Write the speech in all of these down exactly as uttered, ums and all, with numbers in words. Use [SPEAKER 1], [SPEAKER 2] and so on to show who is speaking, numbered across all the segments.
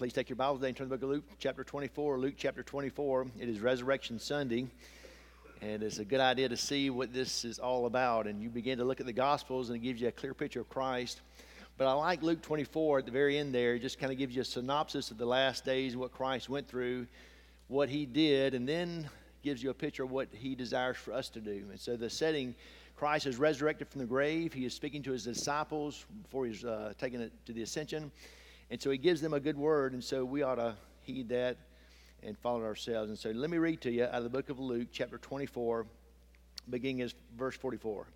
[SPEAKER 1] Please take your Bibles today and turn to the book of Luke chapter twenty-four. Luke chapter twenty-four. It is Resurrection Sunday, and it's a good idea to see what this is all about. And you begin to look at the Gospels, and it gives you a clear picture of Christ. But I like Luke twenty-four at the very end there. It just kind of gives you a synopsis of the last days and what Christ went through, what he did, and then gives you a picture of what he desires for us to do. And so the setting, Christ is resurrected from the grave. He is speaking to his disciples before he's uh, taking it to the ascension. And so he gives them a good word, and so we ought to heed that and follow it ourselves. And so let me read to you out of the book of Luke, chapter twenty-four, beginning as verse forty-four.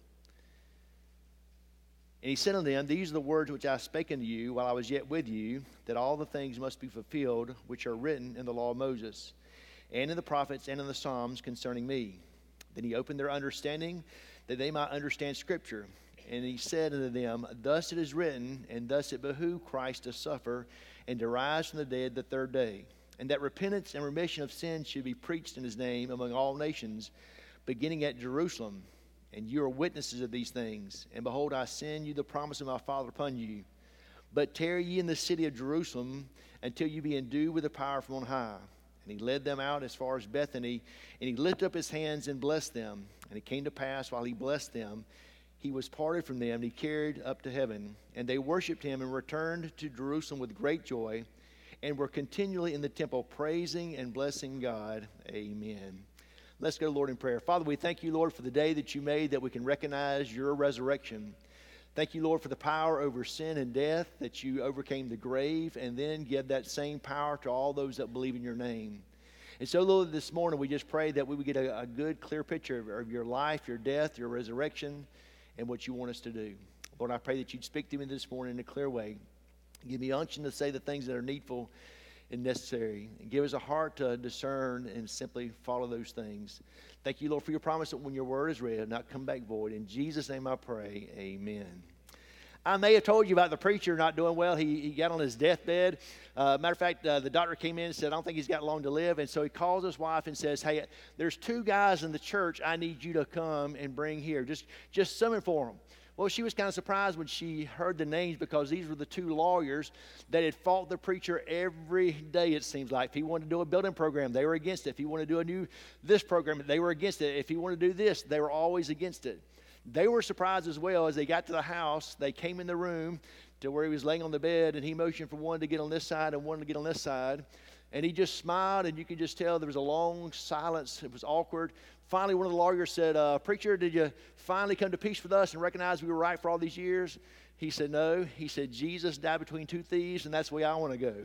[SPEAKER 1] And he said unto them, These are the words which I spake unto you while I was yet with you, that all the things must be fulfilled which are written in the law of Moses, and in the prophets, and in the Psalms concerning me. Then he opened their understanding, that they might understand Scripture. And he said unto them, Thus it is written, and thus it behooved Christ to suffer, and to rise from the dead the third day, and that repentance and remission of sins should be preached in his name among all nations, beginning at Jerusalem. And you are witnesses of these things. And behold, I send you the promise of my Father upon you. But tarry ye in the city of Jerusalem, until you be endued with the power from on high. And he led them out as far as Bethany, and he lifted up his hands and blessed them. And it came to pass, while he blessed them, he was parted from them, and he carried up to heaven. And they worshipped him, and returned to Jerusalem with great joy, and were continually in the temple praising and blessing God. Amen. Let's go to the Lord in prayer. Father, we thank you, Lord, for the day that you made, that we can recognize your resurrection. Thank you, Lord, for the power over sin and death, that you overcame the grave, and then give that same power to all those that believe in your name. And so, Lord, this morning we just pray that we would get a, a good, clear picture of, of your life, your death, your resurrection, and what you want us to do. Lord, I pray that you'd speak to me this morning in a clear way. Give me unction to say the things that are needful and necessary. And give us a heart to discern and simply follow those things. Thank you, Lord, for your promise that when your word is read, not come back void. In Jesus' name I pray, amen. I may have told you about the preacher not doing well. He, he got on his deathbed. Uh, matter of fact, uh, the doctor came in and said, I don't think he's got long to live. And so he calls his wife and says, hey, there's two guys in the church I need you to come and bring here. Just, just summon for them. Well, she was kind of surprised when she heard the names, because these were the two lawyers that had fought the preacher every day, it seems like. If he wanted to do a building program, they were against it. If he wanted to do a new this program, they were against it. If he wanted to do this, they were always against it. They were surprised as well. As they got to the house, they came in the room to where he was laying on the bed, and he motioned for one to get on this side and one to get on this side. And he just smiled, and you could just tell there was a long silence. It was awkward. Finally, one of the lawyers said, uh, Preacher, did you finally come to peace with us and recognize we were right for all these years? He said, no. He said, Jesus died between two thieves, and that's the way I want to go.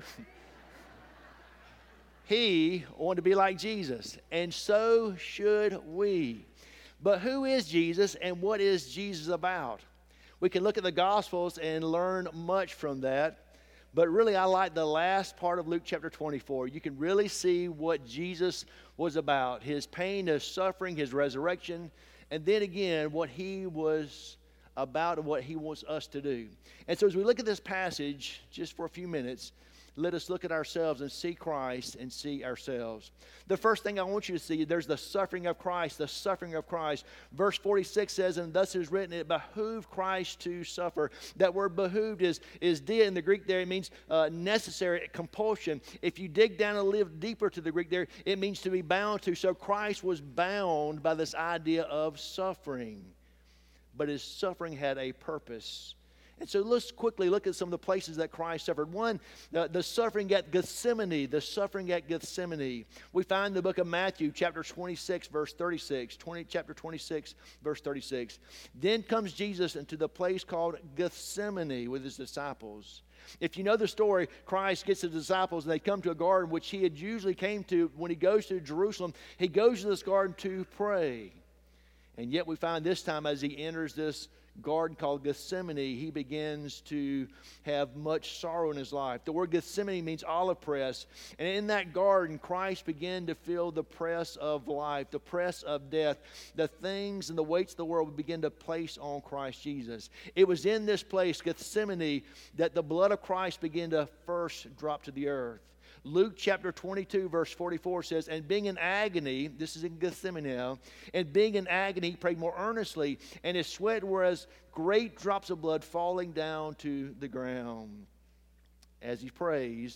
[SPEAKER 1] He wanted to be like Jesus, and so should we. But who is Jesus, and what is Jesus about? We can look at the Gospels and learn much from that. But really, I like the last part of Luke chapter twenty-four. You can really see what Jesus was about. His pain, his suffering, his resurrection. And then again, what he was about and what he wants us to do. And so as we look at this passage, just for a few minutes, let us look at ourselves and see Christ and see ourselves. The first thing I want you to see, there's the suffering of Christ, the suffering of Christ. Verse forty-six says, and thus it is written, it behooved Christ to suffer. That word behooved is, is dia in the Greek there. It means uh, necessary, compulsion. If you dig down a little deeper to the Greek there, it means to be bound to. So Christ was bound by this idea of suffering. But his suffering had a purpose. And so let's quickly look at some of the places that Christ suffered. One, the, the suffering at Gethsemane, the suffering at Gethsemane. We find in the book of Matthew, chapter twenty-six, verse thirty-six, twenty, chapter twenty-six, verse thirty-six. Then comes Jesus into the place called Gethsemane with his disciples. If you know the story, Christ gets his disciples, and they come to a garden which he had usually came to when he goes to Jerusalem. He goes to this garden to pray. And yet we find this time as he enters this garden called Gethsemane, he begins to have much sorrow in his life. The word Gethsemane means olive press. And in that garden, Christ began to feel the press of life, the press of death. The things and the weights of the world would begin to place on Christ Jesus. It was in this place, Gethsemane, that the blood of Christ began to first drop to the earth. Luke chapter twenty-two, verse forty-four says, and being in agony, this is in Gethsemane now, and being in agony, he prayed more earnestly, and his sweat were as great drops of blood falling down to the ground. As he prays,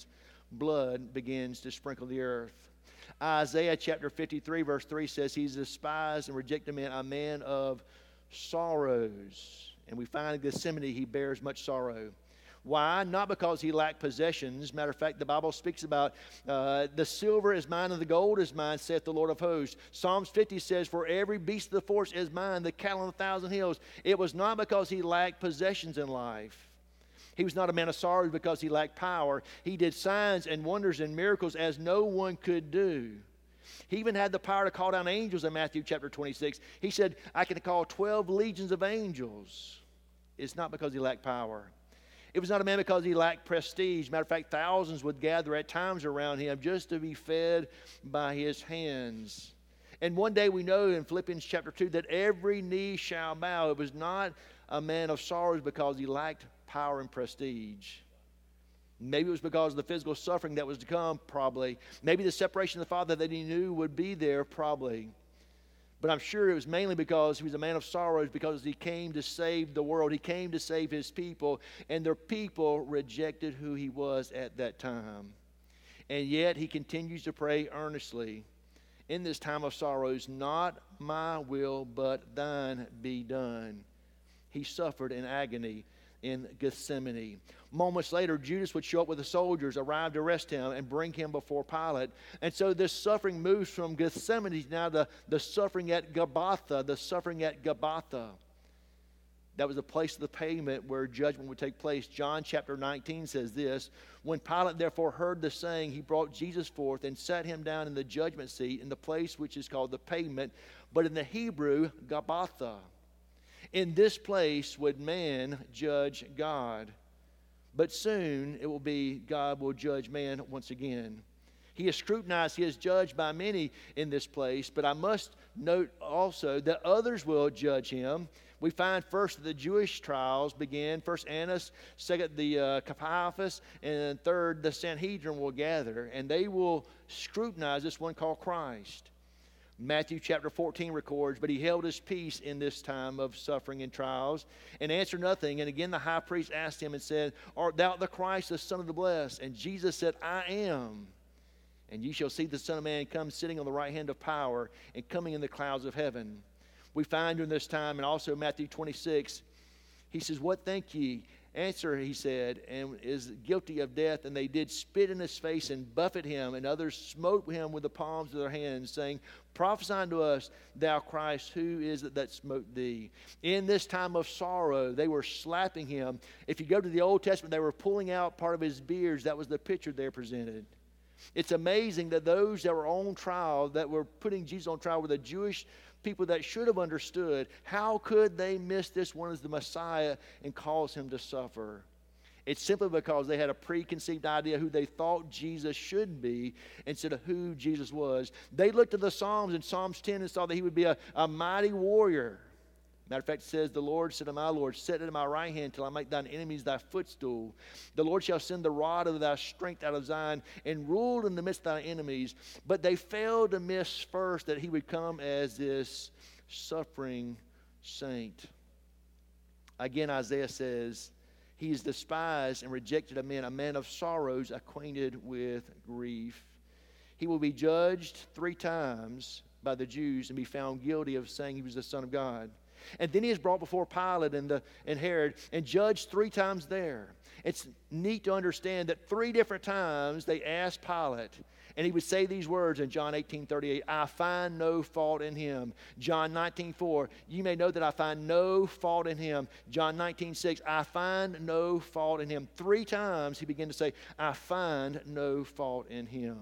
[SPEAKER 1] blood begins to sprinkle the earth. Isaiah chapter fifty-three verse three says, he's despised and rejected man, a man of sorrows. And we find in Gethsemane he bears much sorrow. Why? Not because he lacked possessions. Matter of fact, the Bible speaks about uh, the silver is mine and the gold is mine, saith the Lord of hosts. Psalms fifty says, for every beast of the forest is mine, the cattle on a thousand hills. It was not because he lacked possessions in life. He was not a man of sorrows because he lacked power. He did signs and wonders and miracles as no one could do. He even had the power to call down angels in Matthew chapter twenty-six. He said, I can call twelve legions of angels. It's not because he lacked power. It was not a man because he lacked prestige. Matter of fact, thousands would gather at times around him just to be fed by his hands. And one day we know in Philippians chapter two that every knee shall bow. It was not a man of sorrows because he lacked power and prestige. Maybe it was because of the physical suffering that was to come, probably. Maybe the separation of the Father that he knew would be there, probably. But I'm sure it was mainly because he was a man of sorrows, because he came to save the world. He came to save his people, and their people rejected who he was at that time. And yet he continues to pray earnestly in this time of sorrows, not my will, but thine be done. He suffered in agony in Gethsemane. Moments later, Judas would show up with the soldiers, arrive to arrest him, and bring him before Pilate. And so this suffering moves from Gethsemane now to the suffering at Gabbatha, the suffering at Gabbatha. That was the place of the pavement where judgment would take place. John chapter nineteen says this, when Pilate therefore heard the saying, he brought Jesus forth and sat him down in the judgment seat in the place which is called the pavement, but in the Hebrew, Gabbatha. In this place would man judge God. But soon it will be God will judge man once again. He is scrutinized, he is judged by many in this place, but I must note also that others will judge him. We find first that the Jewish trials begin. First Annas, second the uh, Caiaphas, and third the Sanhedrin will gather, and they will scrutinize this one called Christ. Matthew chapter fourteen records, but he held his peace in this time of suffering and trials and answered nothing. And again the high priest asked him and said, art thou the Christ, the Son of the Blessed? And Jesus said, I am. And ye shall see the Son of Man come sitting on the right hand of power and coming in the clouds of heaven. We find during this time, and also Matthew twenty-six, he says, what think ye? Answer, he said, and is guilty of death. And they did spit in his face and buffet him, and others smote him with the palms of their hands, saying, prophesy unto us, thou Christ, who is it that smote thee? In this time of sorrow, they were slapping him. If you go to the Old Testament, they were pulling out part of his beard. That was the picture they presented. It's amazing that those that were on trial, that were putting Jesus on trial, were the Jewish people that should have understood. How could they miss this one as the Messiah and cause him to suffer? It's simply because they had a preconceived idea who they thought Jesus should be instead of who Jesus was. They looked at the Psalms in Psalms ten and saw that he would be a, a mighty warrior. Matter of fact, it says, the Lord said to my Lord, sit at my right hand till I make thine enemies thy footstool. The Lord shall send the rod of thy strength out of Zion and rule in the midst of thy enemies. But they failed to miss first that he would come as this suffering saint. Again, Isaiah says, he is despised and rejected of men, a man of sorrows, acquainted with grief. He will be judged three times by the Jews and be found guilty of saying he was the Son of God. And then he is brought before Pilate and, the, and Herod and judged three times there. It's neat to understand that three different times they asked Pilate, and he would say these words in John eighteen thirty-eight, I find no fault in him. John nineteen four, you may know that I find no fault in him. John nineteen six, I find no fault in him. Three times he began to say, I find no fault in him.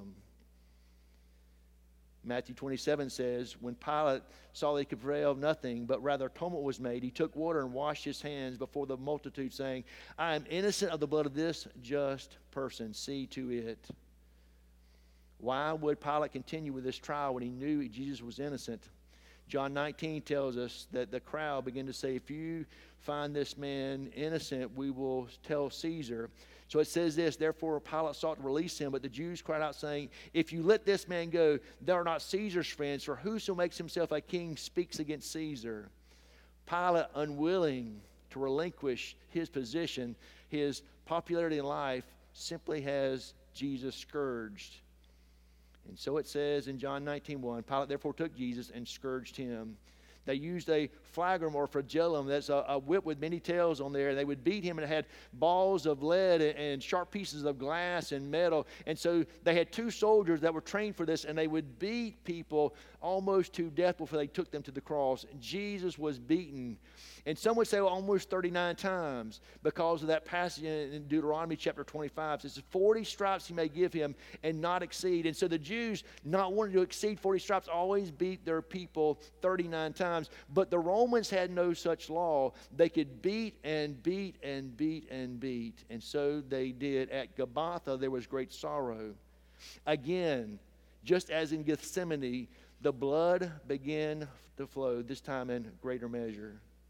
[SPEAKER 1] Matthew twenty-seven says, when Pilate saw that he could prevail nothing, but rather tumult was made, he took water and washed his hands before the multitude, saying, I am innocent of the blood of this just person. See to it. Why would Pilate continue with this trial when he knew Jesus was innocent? John nineteen tells us that the crowd began to say, if you find this man innocent, we will tell Caesar. So it says this, therefore Pilate sought to release him, but the Jews cried out, saying, if you let this man go, they are not Caesar's friends, for whoso makes himself a king speaks against Caesar. Pilate, unwilling to relinquish his position, his popularity in life, simply has Jesus scourged. And so it says in John nineteen one, Pilate therefore took Jesus and scourged him. They used a flagrum or flagellum, that's a, a whip with many tails on there. They would beat him, and it had balls of lead and, and sharp pieces of glass and metal. And so they had two soldiers that were trained for this, and they would beat people almost to death before they took them to the cross. Jesus was beaten. And some would say well, almost thirty-nine times because of that passage in Deuteronomy chapter twenty-five. It says forty stripes he may give him and not exceed. And so the Jews, not wanting to exceed forty stripes, always beat their people thirty-nine times. But the Romans had no such law. They could beat and beat and beat and beat. And so they did. At Gabbatha, there was great sorrow. Again, just as in Gethsemane, the blood began to flow, this time in greater measure.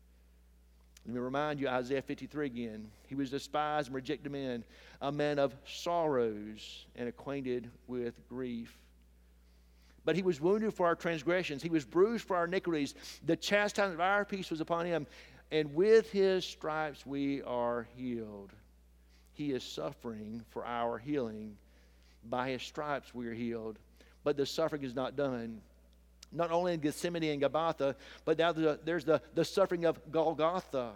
[SPEAKER 1] Let me remind you, Isaiah fifty-three again. He was despised and rejected of men, a man of sorrows and acquainted with grief. But he was wounded for our transgressions. He was bruised for our iniquities. The chastisement of our peace was upon him. And with his stripes we are healed. He is suffering for our healing. By his stripes we are healed. But the suffering is not done. Not only in Gethsemane and Gabbatha, but now there's, a, there's the, the suffering of Golgotha.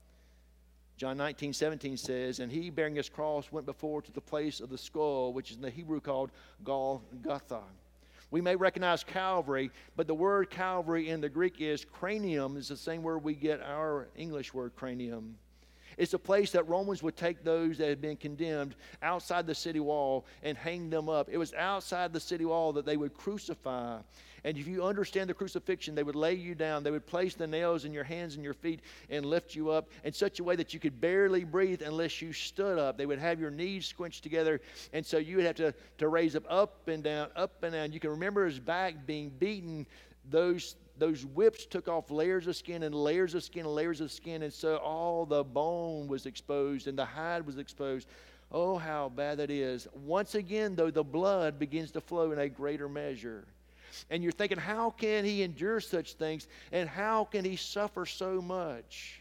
[SPEAKER 1] John nineteen seventeen says, and he, bearing his cross, went before to the place of the skull, which is in the Hebrew called Golgotha. We may recognize Calvary, but the word Calvary in the Greek is cranium. It's the same word we get our English word cranium. It's a place that Romans would take those that had been condemned outside the city wall and hang them up. It was outside the city wall that they would crucify. And if you understand the crucifixion, they would lay you down. They would place the nails in your hands and your feet and lift you up in such a way that you could barely breathe unless you stood up. They would have your knees squinched together, and so you would have to, to raise up up and down, up and down. You can remember his back being beaten. Those Those whips took off layers of skin and layers of skin and layers of skin, and so all the bone was exposed and the hide was exposed. Oh, how bad that is. Once again, though, the blood begins to flow in a greater measure. And you're thinking, how can he endure such things, and how can he suffer so much?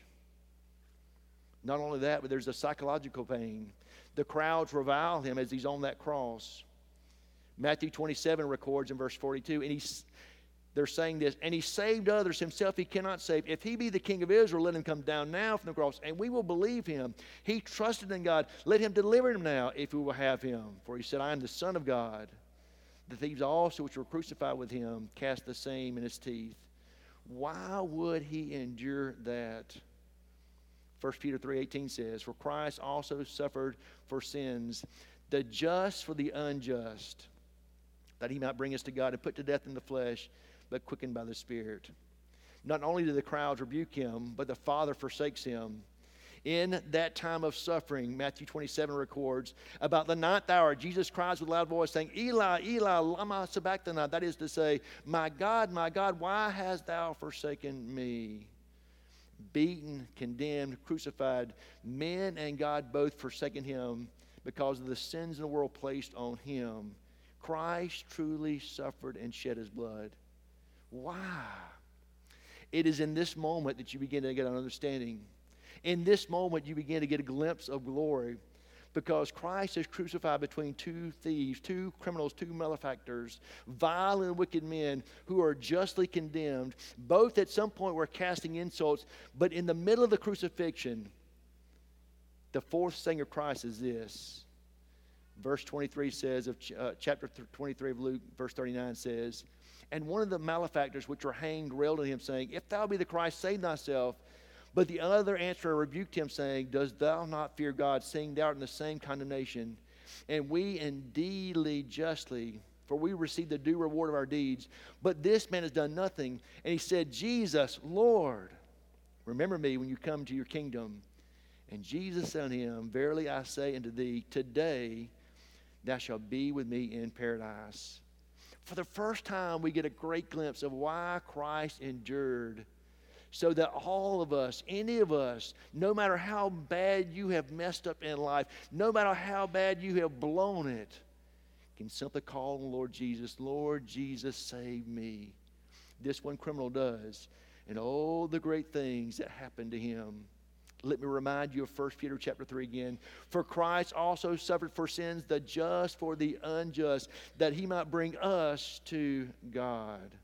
[SPEAKER 1] Not only that, but there's a psychological pain. The crowds revile him as he's on that cross. Matthew twenty-seven records in verse forty-two, and he's They're saying this, and he saved others, himself he cannot save. If he be the king of Israel, let him come down now from the cross, and we will believe him. He trusted in God. Let him deliver him now, if we will have him. For he said, I am the Son of God. The thieves also which were crucified with him cast the same in his teeth. Why would he endure that? First Peter three eighteen says, for Christ also suffered for sins, the just for the unjust, that he might bring us to God and put to death in the flesh, but quickened by the Spirit. Not only do the crowds rebuke him, but the Father forsakes him. In that time of suffering, Matthew twenty-seven records, about the ninth hour, Jesus cries with a loud voice, saying, Eli, Eli, lama sabachthani. That is to say, my God, my God, why hast thou forsaken me? Beaten, condemned, crucified, men and God both forsaken him because of the sins in the world placed on him. Christ truly suffered and shed his blood. Why? It is in this moment that you begin to get an understanding. In this moment, you begin to get a glimpse of glory, because Christ is crucified between two thieves, two criminals, two malefactors, vile and wicked men who are justly condemned. Both at some point were casting insults, but in the middle of the crucifixion, the fourth saying of Christ is this. Verse twenty-three says, of ch- uh, chapter twenty-three of Luke, verse thirty-nine says, and one of the malefactors which were hanged railed at him, saying, if thou be the Christ, save thyself. But the other answered rebuked him, saying, dost thou not fear God, seeing thou art in the same condemnation? And we indeedly justly, for we receive the due reward of our deeds. But this man has done nothing. And he said, Jesus, Lord, remember me when you come to your kingdom. And Jesus said unto him, verily I say unto thee, today thou shalt be with me in paradise. For the first time, we get a great glimpse of why Christ endured, so that all of us, any of us, no matter how bad you have messed up in life, no matter how bad you have blown it, can simply call on the Lord Jesus, Lord Jesus, save me. This one criminal does. And all the great things that happened to him. Let me remind you of First Peter chapter three again. For Christ also suffered for sins, the just for the unjust, that he might bring us to God.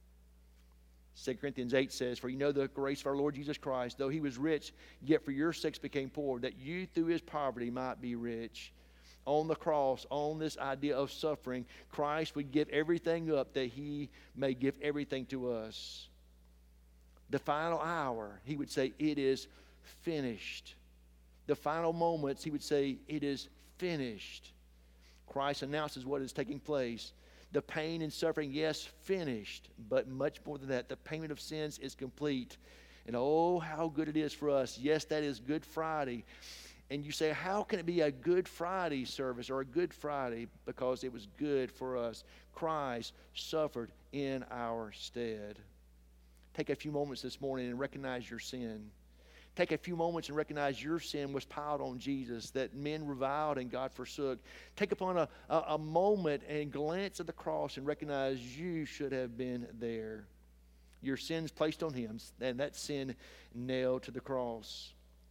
[SPEAKER 1] Second Corinthians eight says, for you know the grace of our Lord Jesus Christ, though he was rich, yet for your sakes became poor, that you through his poverty might be rich. On the cross, on this idea of suffering, Christ would give everything up that he may give everything to us. The final hour, he would say, it is finished. The final moments, he would say, it is finished. Christ announces what is taking place. The pain and suffering, yes, finished, but much more than that. The payment of sins is complete. And oh, how good it is for us. Yes, that is Good Friday. And you say, how can it be a Good Friday service or a Good Friday? Because it was good for us. Christ suffered in our stead. Take a few moments this morning and recognize your sin. Take a few moments and recognize your sin was piled on Jesus, that men reviled and God forsook. Take upon a, a, a moment and glance at the cross and recognize you should have been there. Your sins placed on him, and that sin nailed to the cross.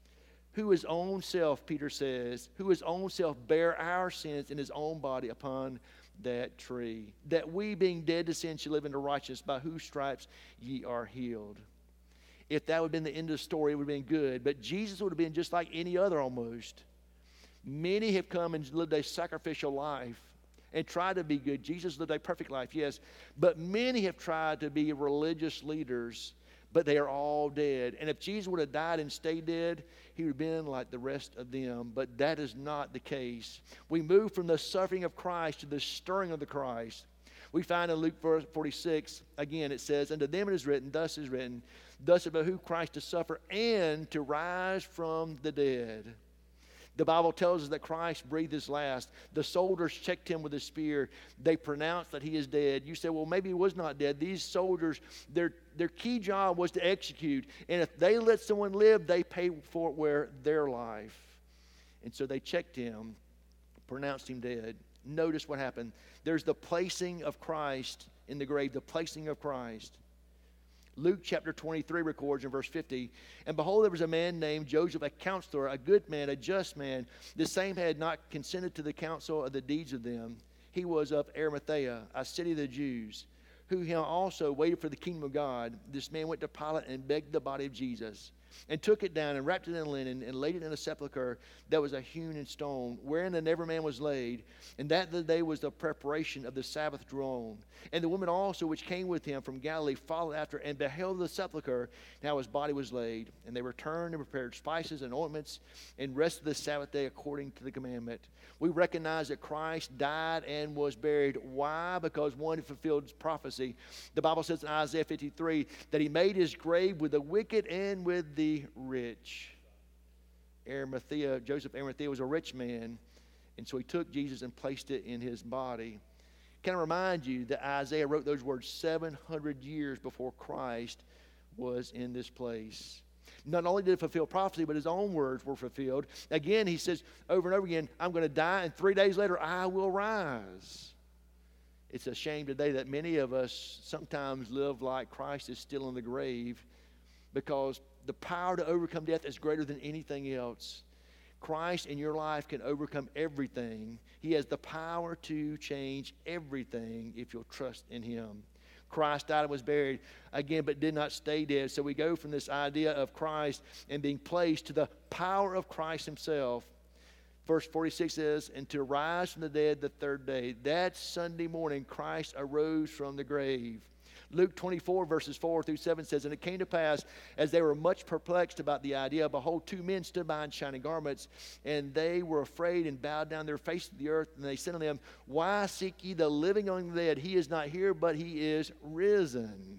[SPEAKER 1] Who his own self, Peter says, who his own self bare our sins in his own body upon that tree, that we being dead to sin should live into righteousness, by whose stripes ye are healed. If that would have been the end of the story, it would have been good. But Jesus would have been just like any other almost. Many have come and lived a sacrificial life and tried to be good. Jesus lived a perfect life, yes. But many have tried to be religious leaders, but they are all dead. And if Jesus would have died and stayed dead, he would have been like the rest of them. But that is not the case. We move from the suffering of Christ to the stirring of the Christ. We find in Luke forty-six, again it says, unto them it is written, thus is written, thus it behooved Christ to suffer and to rise from the dead. The Bible tells us that Christ breathed his last. The soldiers checked him with a spear. They pronounced that he is dead. You say, well, maybe he was not dead. These soldiers, their, their key job was to execute. And if they let someone live, they pay for it with their life. And so they checked him, pronounced him dead. Notice what happened. There's the placing of Christ in the grave, the placing of Christ. Luke chapter twenty-three records in verse fifty, and behold, there was a man named Joseph, a counselor, a good man, a just man. The same had not consented to the counsel of the deeds of them. He was of Arimathea, a city of the Jews, who him also waited for the kingdom of God. This man went to Pilate and begged the body of Jesus, and took it down and wrapped it in linen and laid it in a sepulchre that was a hewn in stone, wherein the never man was laid. And that the day was the preparation of the Sabbath drew on. And the woman also which came with him from Galilee followed after and beheld the sepulchre, and how his body was laid. And they returned and prepared spices and ointments and rested the Sabbath day according to the commandment. We recognize that Christ died and was buried. Why? Because one, fulfilled prophecy. The Bible says in Isaiah fifty-three that he made his grave with the wicked and with the rich. Arimathea, Joseph Arimathea was a rich man, and so he took Jesus and placed it in his body. Can I remind you that Isaiah wrote those words seven hundred years before Christ was in this place? Not only did it fulfill prophecy, but his own words were fulfilled. Again, he says over and over again, I'm going to die, and three days later I will rise. It's a shame today that many of us sometimes live like Christ is still in the grave, because the power to overcome death is greater than anything else. Christ in your life can overcome everything. He has the power to change everything if you'll trust in him. Christ died and was buried again, but did not stay dead. So we go from this idea of Christ and being placed to the power of Christ himself. Verse forty-six says, and to rise from the dead the third day. That Sunday morning, Christ arose from the grave. Luke twenty-four, verses four through seven says, and it came to pass, as they were much perplexed about the idea, behold, two men stood by in shining garments, and they were afraid and bowed down their face to the earth. And they said unto them, why seek ye the living among the dead? He is not here, but he is risen.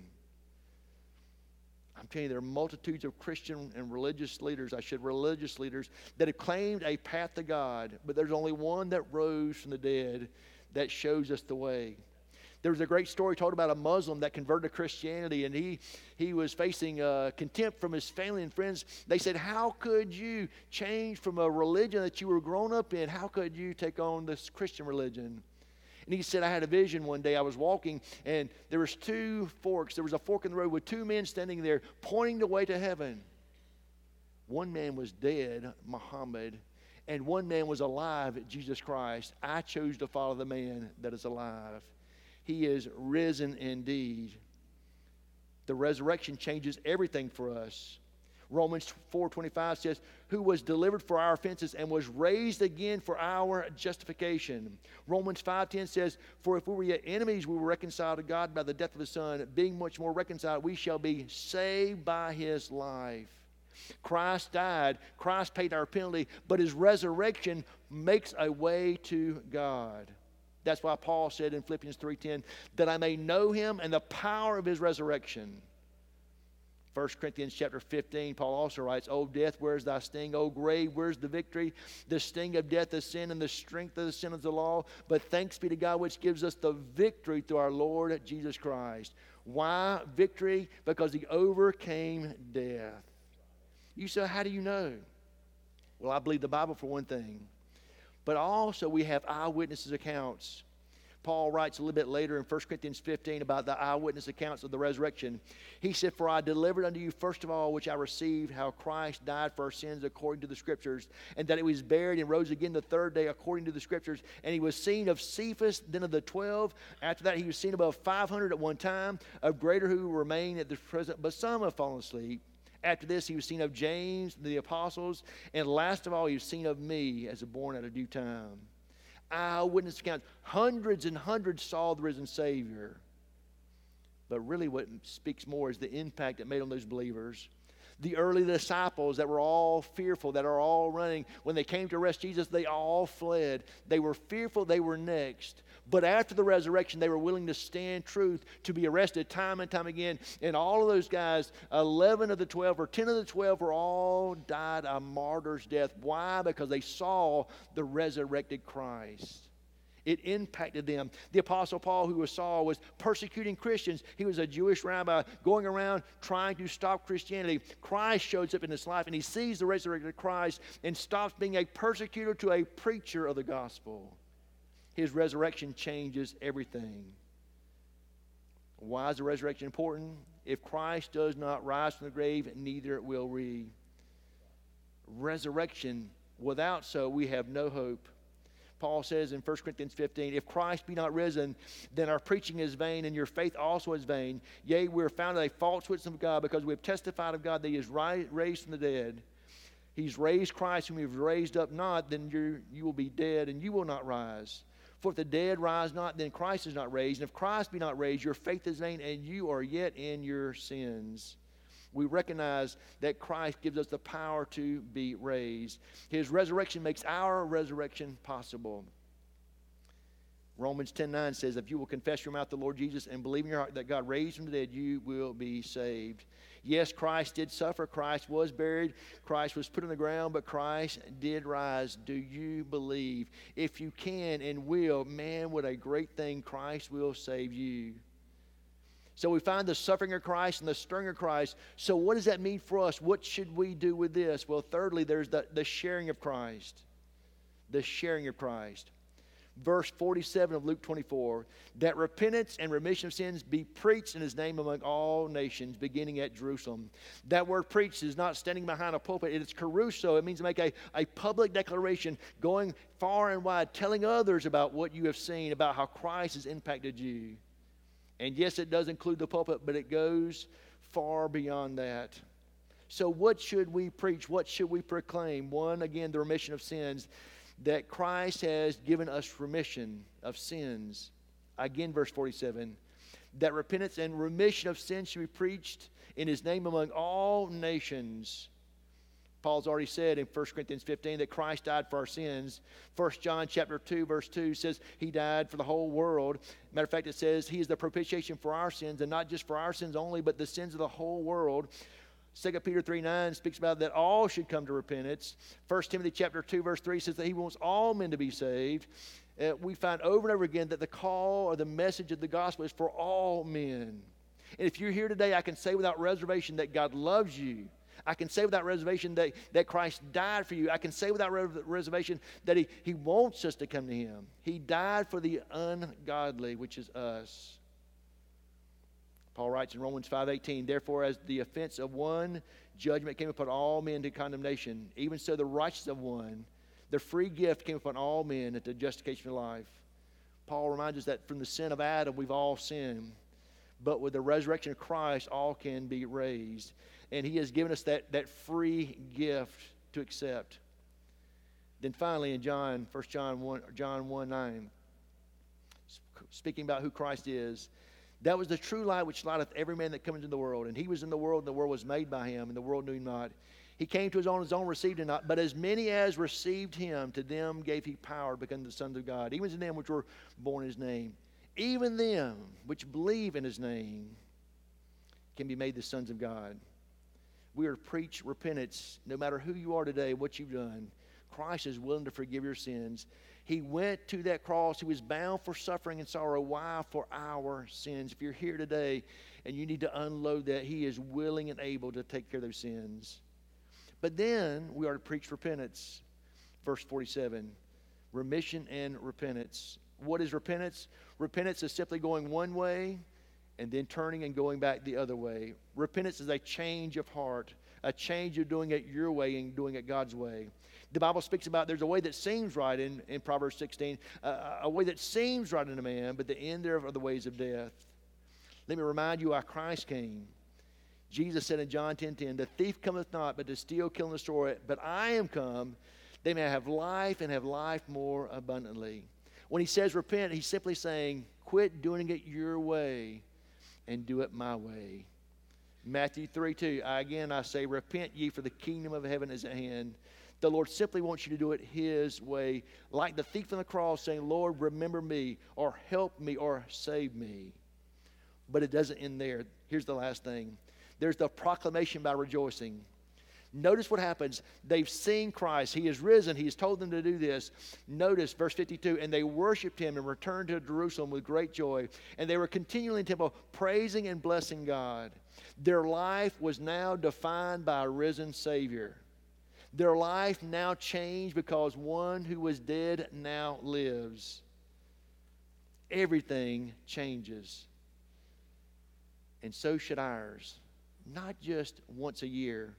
[SPEAKER 1] I'm telling you, there are multitudes of Christian and religious leaders, I should religious leaders, that have claimed a path to God, but there's only one that rose from the dead that shows us the way. There was a great story told about a Muslim that converted to Christianity, and he, he was facing uh, contempt from his family and friends. They said, how could you change from a religion that you were grown up in? How could you take on this Christian religion? And he said, I had a vision one day. I was walking, and there was two forks. There was a fork in the road with two men standing there pointing the way to heaven. One man was dead, Muhammad, and one man was alive, Jesus Christ. I chose to follow the man that is alive. He is risen indeed. The resurrection changes everything for us. Romans four twenty-five says, who was delivered for our offenses and was raised again for our justification. Romans five ten says, for if we were yet enemies, we were reconciled to God by the death of His Son. Being much more reconciled, we shall be saved by His life. Christ died. Christ paid our penalty, but His resurrection makes a way to God. That's why Paul said in Philippians three ten, that I may know Him and the power of His resurrection. First Corinthians chapter fifteen, Paul also writes, O death, where's thy sting? O grave, where's the victory? The sting of death is sin, and the strength of the sin is the law. But thanks be to God, which gives us the victory through our Lord Jesus Christ. Why victory? Because He overcame death. You say, how do you know? Well, I believe the Bible for one thing. But also we have eyewitnesses' accounts. Paul writes a little bit later in First Corinthians fifteen about the eyewitness accounts of the resurrection. He said, for I delivered unto you first of all which I received, how Christ died for our sins according to the Scriptures, and that He was buried and rose again the third day according to the Scriptures. And He was seen of Cephas, then of the twelve. After that He was seen above five hundred at one time, of greater who remain at the present, but some have fallen asleep. After this He was seen of James, the apostles, and last of all He was seen of me as a born at a due time. Eyewitness accounts. Hundreds and hundreds saw the risen Savior. But really what speaks more is the impact it made on those believers. The early disciples that were all fearful, that are all running, when they came to arrest Jesus, they all fled. They were fearful, they were next. But after the resurrection, they were willing to stand truth, to be arrested time and time again. And all of those guys, eleven of the twelve, or ten of the twelve, were all died a martyr's death. Why? Because they saw the resurrected Christ. It impacted them. The Apostle Paul, who was Saul, was persecuting Christians. He was a Jewish rabbi going around trying to stop Christianity. Christ shows up in his life, and he sees the resurrected Christ and stops being a persecutor to a preacher of the gospel. His resurrection changes everything. Why is the resurrection important? If Christ does not rise from the grave, neither will we. Resurrection, without so, we have no hope. Paul says in First Corinthians fifteen, if Christ be not risen, then our preaching is vain, and your faith also is vain. Yea, we are found a false witness of God, because we have testified of God that He is ri- raised from the dead. He's raised Christ, whom He has raised up not, then you you will be dead, and you will not rise. For if the dead rise not, then Christ is not raised. And if Christ be not raised, your faith is vain, and you are yet in your sins. We recognize that Christ gives us the power to be raised. His resurrection makes our resurrection possible. Romans ten nine says, if you will confess your mouth the Lord Jesus and believe in your heart that God raised from the dead, you will be saved. Yes, Christ did suffer. Christ was buried. Christ was put in the ground, but Christ did rise. Do you believe? If you can and will, man, what a great thing. Christ will save you. So we find the suffering of Christ and the stirring of Christ. So what does that mean for us? What should we do with this? Well, thirdly, there's the, the sharing of Christ. The sharing of Christ. Verse forty-seven of Luke twenty-four, that repentance and remission of sins be preached in His name among all nations, beginning at Jerusalem. That word preached is not standing behind a pulpit. It's caruso. It means to make a, a public declaration, going far and wide, telling others about what you have seen, about how Christ has impacted you. And yes, it does include the pulpit, but it goes far beyond that. So what should we preach? What should we proclaim? One, again, the remission of sins. That Christ has given us remission of sins. Again, verse forty-seven. That repentance and remission of sins should be preached in His name among all nations. Paul's already said in First Corinthians fifteen that Christ died for our sins. First John chapter two, verse two says He died for the whole world. Matter of fact, it says He is the propitiation for our sins, and not just for our sins only, but the sins of the whole world. Second Peter three nine speaks about that all should come to repentance. First Timothy chapter two, verse three says that He wants all men to be saved. Uh, we find over and over again that the call or the message of the gospel is for all men. And if you're here today, I can say without reservation that God loves you. I can say without reservation that, that Christ died for you. I can say without re- reservation that he, he wants us to come to Him. He died for the ungodly, which is us. Paul writes in Romans five eighteen, therefore as the offense of one judgment came upon all men to condemnation, even so the righteousness of one, the free gift came upon all men at the justification of life. Paul reminds us that from the sin of Adam we've all sinned, but with the resurrection of Christ all can be raised. And he has given us that, that free gift to accept. Then finally in John, First John one, John one nine, speaking about who Christ is, that was the true light which lighteth every man that cometh into the world. And he was in the world, and the world was made by him, and the world knew him not. He came to his own, his own received him not. But as many as received him, to them gave he power to become the sons of God, even to them which were born in his name. Even them which believe in his name can be made the sons of God. We are to preach repentance, no matter who you are today, what you've done. Christ is willing to forgive your sins. He went to that cross. He was bound for suffering and sorrow. Why? For our sins. If you're here today and you need to unload that, he is willing and able to take care of those sins. But then we are to preach repentance. Verse forty-seven, remission and repentance. What is repentance? Repentance is simply going one way and then turning and going back the other way. Repentance is a change of heart, a change of doing it your way and doing it God's way. The Bible speaks about there's a way that seems right in, in Proverbs sixteen, uh, a way that seems right in a man, but the end thereof are the ways of death. Let me remind you why Christ came. Jesus said in John ten ten, the thief cometh not, but to steal, kill, and destroy it. But I am come, they may have life and have life more abundantly. When he says repent, he's simply saying, quit doing it your way and do it my way. Matthew three two, again I say, repent ye, for the kingdom of heaven is at hand. The Lord simply wants you to do it his way. Like the thief on the cross saying, Lord, remember me, or help me, or save me. But it doesn't end there. Here's the last thing. There's the proclamation by rejoicing. Notice what happens. They've seen Christ. He is risen. He has told them to do this. Notice verse fifty-two, and they worshiped him and returned to Jerusalem with great joy. And they were continually in the temple praising and blessing God. Their life was now defined by a risen Savior. Their life now changed because one who was dead now lives. Everything changes. And so should ours. Not just once a year,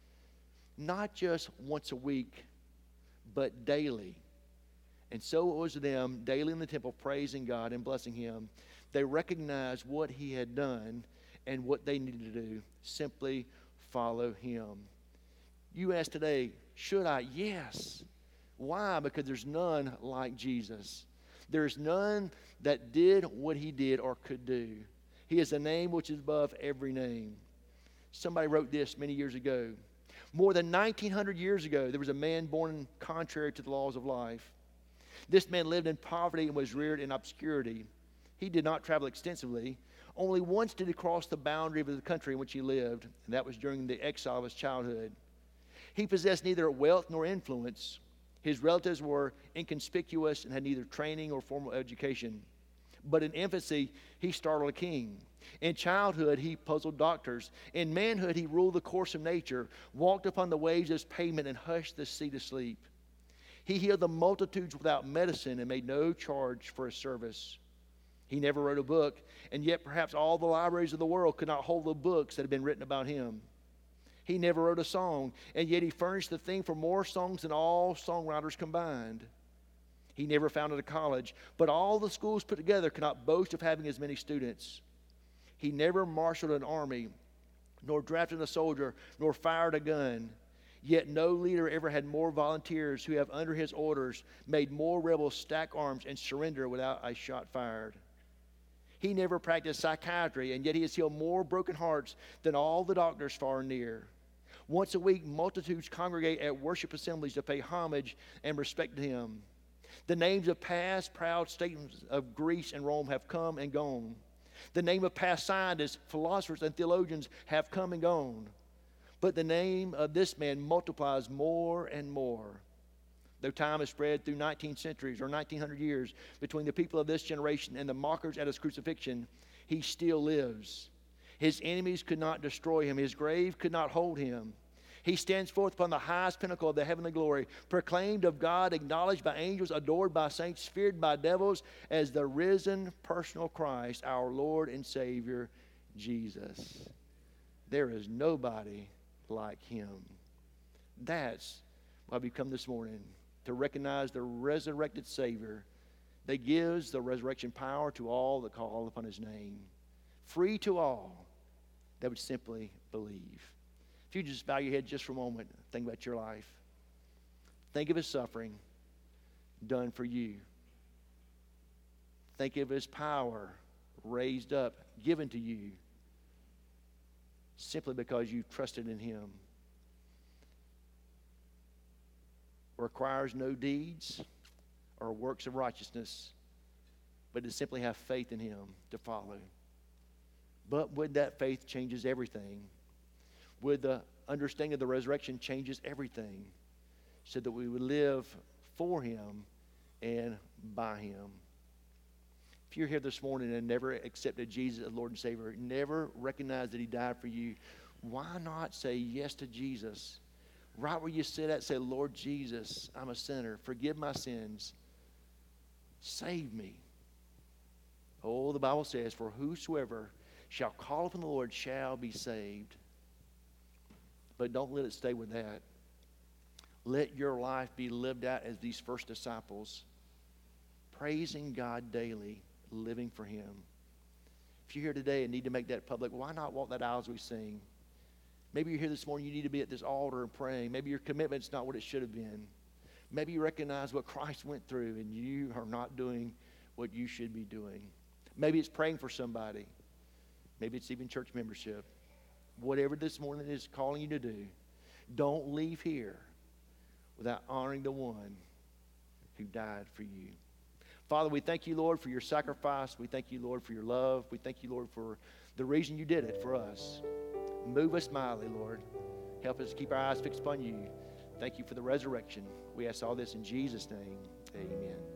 [SPEAKER 1] not just once a week, but daily. And so it was to them, daily in the temple, praising God and blessing him. They recognized what he had done and what they needed to do. Simply follow him. You ask today, should I? Yes. Why? Because there's none like Jesus. There's none that did what he did or could do. He is a name which is above every name. Somebody wrote this many years ago. More than nineteen hundred years ago, there was a man born contrary to the laws of life. This man lived in poverty and was reared in obscurity. He did not travel extensively. Only once did he cross the boundary of the country in which he lived, and that was during the exile of his childhood. He possessed neither wealth nor influence. His relatives were inconspicuous and had neither training or formal education. But in infancy, he startled a king. In childhood, he puzzled doctors. In manhood, he ruled the course of nature, walked upon the waves of pavement, and hushed the sea to sleep. He healed the multitudes without medicine and made no charge for his service. He never wrote a book, and yet perhaps all the libraries of the world could not hold the books that had been written about him. He never wrote a song, and yet he furnished the theme for more songs than all songwriters combined. He never founded a college, but all the schools put together could not boast of having as many students. He never marshaled an army, nor drafted a soldier, nor fired a gun. Yet no leader ever had more volunteers who have under his orders made more rebels stack arms and surrender without a shot fired. He never practiced psychiatry, and yet he has healed more broken hearts than all the doctors far and near. Once a week, multitudes congregate at worship assemblies to pay homage and respect to him. The names of past proud states of Greece and Rome have come and gone. The name of past scientists, philosophers, and theologians have come and gone. But the name of this man multiplies more and more. Though time has spread through nineteen centuries or nineteen hundred years between the people of this generation and the mockers at his crucifixion, he still lives. His enemies could not destroy him. His grave could not hold him. He stands forth upon the highest pinnacle of the heavenly glory, proclaimed of God, acknowledged by angels, adored by saints, feared by devils, as the risen personal Christ, our Lord and Savior, Jesus. There is nobody like him. That's why we come this morning, to recognize the resurrected Savior that gives the resurrection power to all that call upon his name. Free to all that would simply believe. If you just bow your head just for a moment, think about your life. Think of his suffering done for you. Think of his power raised up, given to you, simply because you trusted in him. Requires no deeds or works of righteousness, but to simply have faith in him to follow. But with that faith changes everything. With the understanding of the resurrection changes everything, so that we would live for him and by him. If you're here this morning and never accepted Jesus as Lord and Savior, never recognized that he died for you, why not say yes to Jesus? Right where you sit at, say, Lord Jesus, I'm a sinner. Forgive my sins. Save me. Oh, the Bible says, for whosoever shall call upon the Lord shall be saved. But don't let it stay with that. Let your life be lived out as these first disciples, praising God daily, living for him. If you're here today and need to make that public, why not walk that aisle as we sing? Maybe you're here this morning, you need to be at this altar and praying. Maybe your commitment's not what it should have been. Maybe you recognize what Christ went through and you are not doing what you should be doing. Maybe it's praying for somebody. Maybe it's even church membership. Whatever this morning is calling you to do, don't leave here without honoring the one who died for you. Father, we thank you, Lord, for your sacrifice. We thank you, Lord, for your love. We thank you, Lord, for the reason you did it for us. Move us mightily, Lord. Help us to keep our eyes fixed upon you. Thank you for the resurrection. We ask all this in Jesus' name. Amen.